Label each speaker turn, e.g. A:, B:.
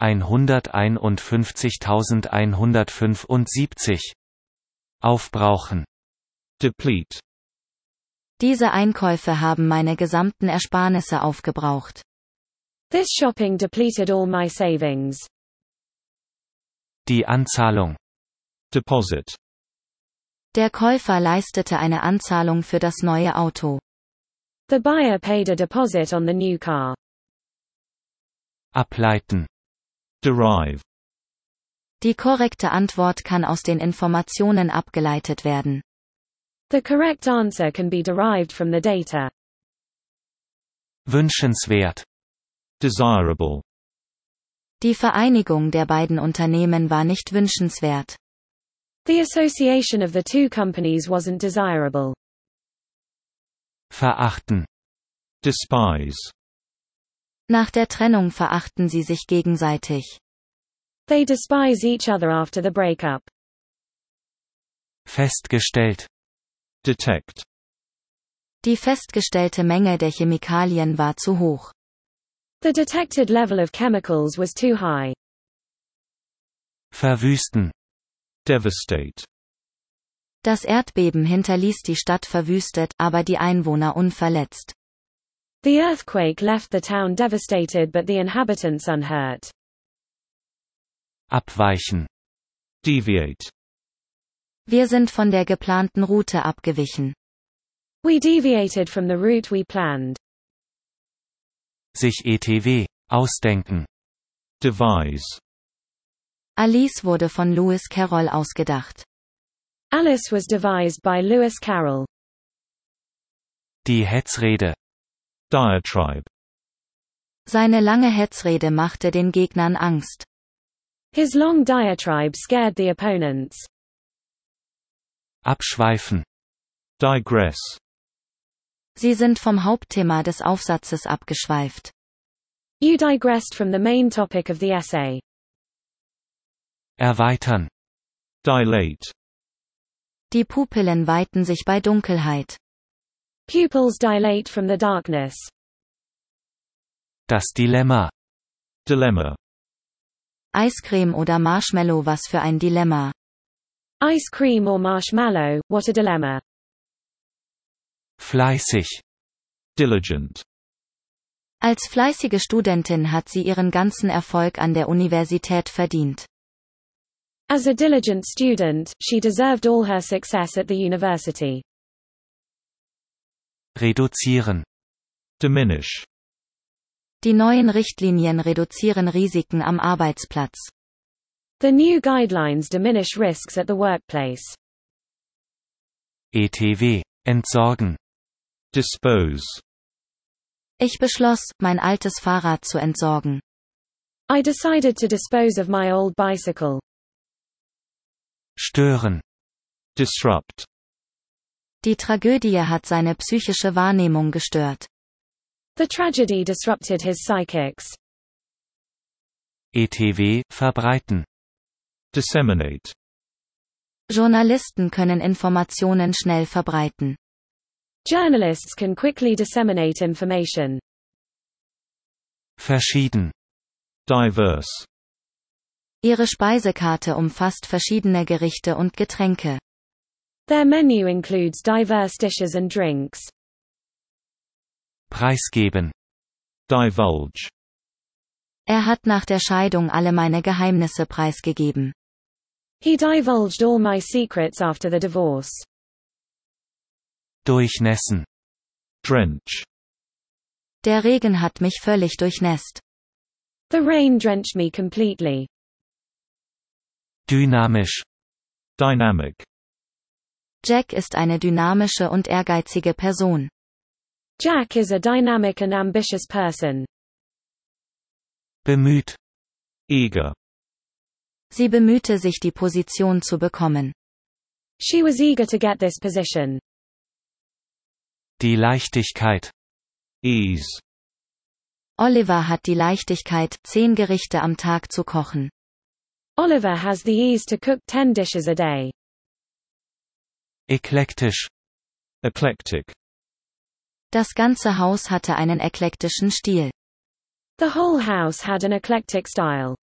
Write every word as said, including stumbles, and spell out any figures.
A: hunderteinundfünfzigtausendeinhundertfünfundsiebzig. Aufbrauchen.
B: Deplete.
C: Diese Einkäufe haben meine gesamten Ersparnisse aufgebraucht.
D: This shopping depleted all my savings.
A: Die Anzahlung.
B: Deposit.
C: Der Käufer leistete eine Anzahlung für das neue Auto.
D: The buyer paid a deposit on the new car.
A: Ableiten.
B: Derive.
C: Die korrekte Antwort kann aus den Informationen abgeleitet werden.
D: The correct answer can be derived from the data.
A: Wünschenswert.
B: Desirable.
C: Die Vereinigung der beiden Unternehmen war nicht wünschenswert.
D: The association of the two companies wasn't desirable.
A: Verachten.
B: Despise.
C: Nach der Trennung verachten sie sich gegenseitig.
D: They despise each other after the breakup.
A: Festgestellt.
B: Detect.
C: Die festgestellte Menge der Chemikalien war zu hoch.
D: The detected level of chemicals was too high.
A: Verwüsten.
B: Devastate.
C: Das Erdbeben hinterließ die Stadt verwüstet, aber die Einwohner unverletzt.
D: The earthquake left the town devastated but the inhabitants unhurt.
A: Abweichen.
B: Deviate.
C: Wir sind von der geplanten Route abgewichen.
D: We deviated from the route we planned.
A: Sich E T W. Ausdenken.
B: Devise.
C: Alice wurde von Lewis Carroll ausgedacht.
D: Alice was devised by Lewis Carroll.
A: Die Hetzrede.
B: Diatribe.
C: Seine lange Hetzrede machte den Gegnern Angst.
D: His long diatribe scared the opponents.
A: Abschweifen.
B: Digress.
C: Sie sind vom Hauptthema des Aufsatzes abgeschweift.
D: You digressed from the main topic of the essay.
A: Erweitern.
B: Dilate.
C: Die Pupillen weiten sich bei Dunkelheit.
D: Pupils dilate from the darkness.
A: Das Dilemma.
B: Dilemma.
C: Eiscreme oder Marshmallow, was für ein Dilemma.
D: Ice cream or marshmallow, what a dilemma.
A: Fleißig.
B: Diligent.
C: Als fleißige Studentin hat sie ihren ganzen Erfolg an der Universität verdient.
D: As a diligent student, she deserved all her success at the university.
A: Reduzieren.
B: Diminish.
C: Die neuen Richtlinien reduzieren Risiken am Arbeitsplatz.
D: The new guidelines diminish risks at the workplace.
A: E T W. Entsorgen.
B: Dispose.
C: Ich beschloss, mein altes Fahrrad zu entsorgen.
D: I decided to dispose of my old bicycle.
A: Stören.
B: Disrupt.
C: Die Tragödie hat seine psychische Wahrnehmung gestört.
D: The tragedy disrupted his psychics.
A: E T W. Verbreiten.
B: Disseminate.
C: Journalisten können Informationen schnell verbreiten.
D: Journalists can quickly disseminate information.
A: Verschieden.
B: Diverse.
C: Ihre Speisekarte umfasst verschiedene Gerichte und Getränke.
D: Their menu includes diverse dishes and drinks.
A: Preisgeben.
B: Divulge.
C: Er hat nach der Scheidung alle meine Geheimnisse preisgegeben.
D: He divulged all my secrets after the divorce.
A: Durchnässen.
B: Drench.
C: Der Regen hat mich völlig durchnässt.
D: The rain drenched me completely.
A: Dynamisch.
B: Dynamic.
C: Jack ist eine dynamische und ehrgeizige Person.
D: Jack is a dynamic and ambitious person.
A: Bemüht.
B: Eager.
C: Sie bemühte sich, die Position zu bekommen.
D: She was eager to get this position.
A: Die Leichtigkeit.
B: Ease.
C: Oliver hat die Leichtigkeit, zehn Gerichte am Tag zu kochen.
D: Oliver has the ease to cook ten dishes a day.
A: Eklektisch.
B: Eclectic.
C: Das ganze Haus hatte einen eklektischen Stil.
D: The whole house had an eclectic style.